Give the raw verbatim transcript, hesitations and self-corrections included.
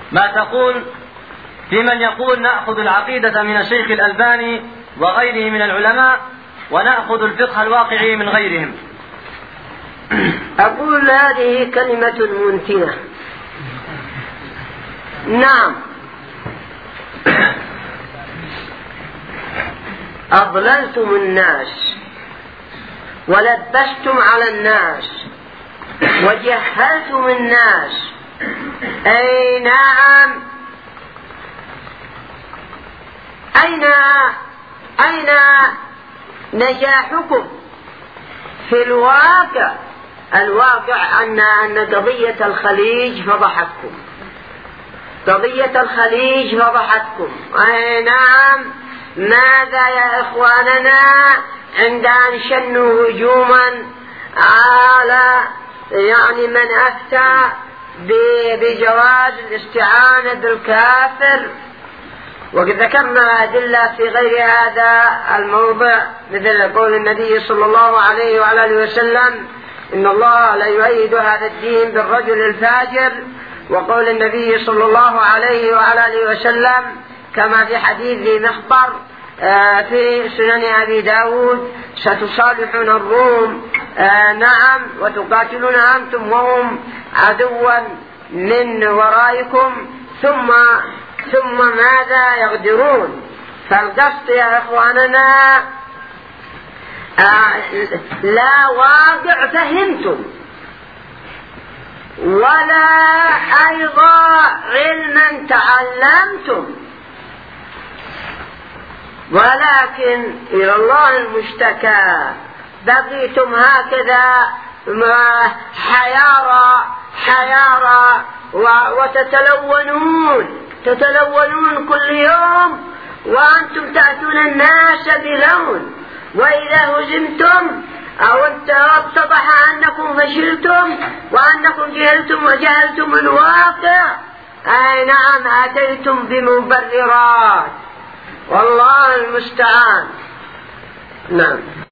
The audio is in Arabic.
ما تقول في من يقول نأخذ العقيدة من الشيخ الألباني وغيره من العلماء ونأخذ الفقه الواقعي من غيرهم؟ أقول هذه كلمة منتنة. نعم، أضللتم الناس ولبستم على الناس وجهلتم الناس. أي نعم، أين أين نجاحكم في الواقع؟ الواقع أن أن قضية الخليج فضحتكم، قضية الخليج فضحتكم. أي نعم، ماذا يا إخواننا عند أن شنوا هجوما على يعني من أفتى بجواز الاستعانة بالكافر؟ وقد ذكرنا أدلة في غير هذا الموضع، مثل قول النبي صلى الله عليه وعلى آله وسلم: إن الله لا يؤيد هذا الدين بالرجل الفاجر، وقول النبي صلى الله عليه وعلى آله وسلم كما في حديث مخبر في سنن أبي داود: ستصالحون الروم نعم وتقاتلون أنتم وهم عدوا من ورائكم ثم ثم ماذا يغدرون. فالقصد يا إخواننا لا واقع فهمتم ولا أيضا علما تعلمتم، ولكن إلى الله المشتكى. بقيتم هكذا حيارى حيارى وتتلونون تتلونون كل يوم، وأنتم تأتون الناس بلون. وإذا هزمتم أو اتضح أنكم فشلتم وأنكم جهلتم وجهلتم الواقع، أي نعم أتيتم بمبررات، والله المستعان. نعم.